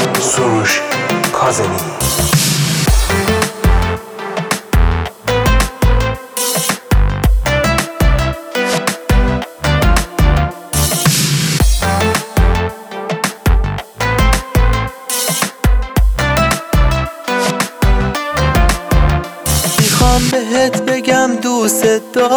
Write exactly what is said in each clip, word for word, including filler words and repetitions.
سروش کاظمی. میخوام بهت بگم دوست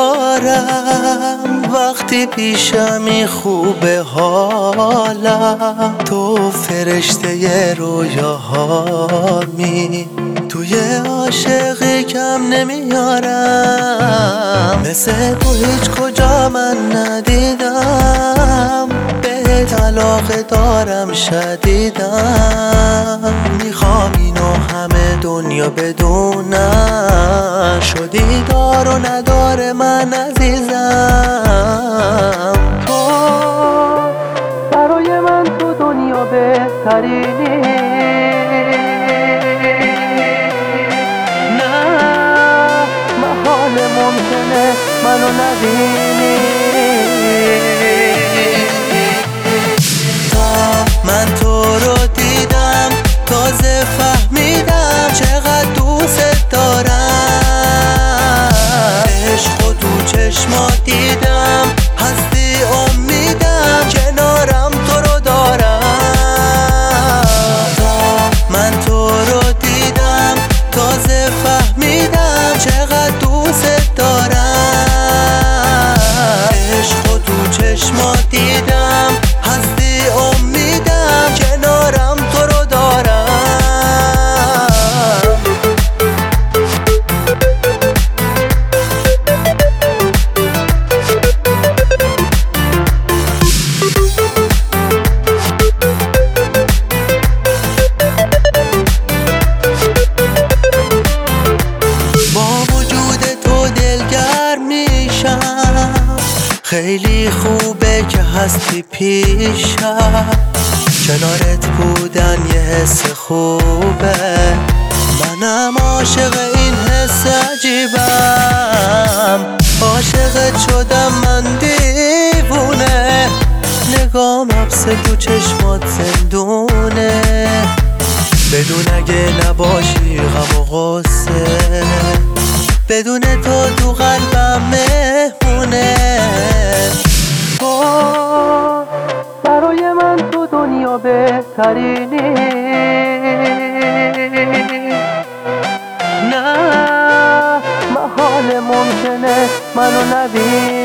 دارم، وقتی پیشمی خوبه حالم. تو فرشته رویاهامی، توی عاشقی کم نمیارم. مثل تو هیچ کجا من ندیدم، بهت علاقه دارم شدیدم. میخوام اینو همه دنیا بدونن، شدی دار و نداره من عزیزم. تو برای من تو دنیا بهترینی، نه محال ممکنه منو نبینی. تا من تو رو دیدم تازه فهمیدم چقدر دوست دارم. عشق و تو چشمات دیدم، هستی امیدم، کنارم تو رو دارم. تا من تو رو دیدم تازه فهمیدم چقدر دوست دارم. عشق و تو چشمات دیدم، هستی امیدم، کنارم تو رو دارم. خیلی خوبه که هستی پیشم، کنارت بودن یه حس خوبه. منم عاشق این حس عجیبم، عاشقت شدم من دیوونه. نگام حبس تو چشمات زندونه، بدون اگه نباشی غم و غصه، بدون تو تو قلبم مهمونه. تو برای من تو دنیا بهترینی، نه محال ممکنه منو نبینی.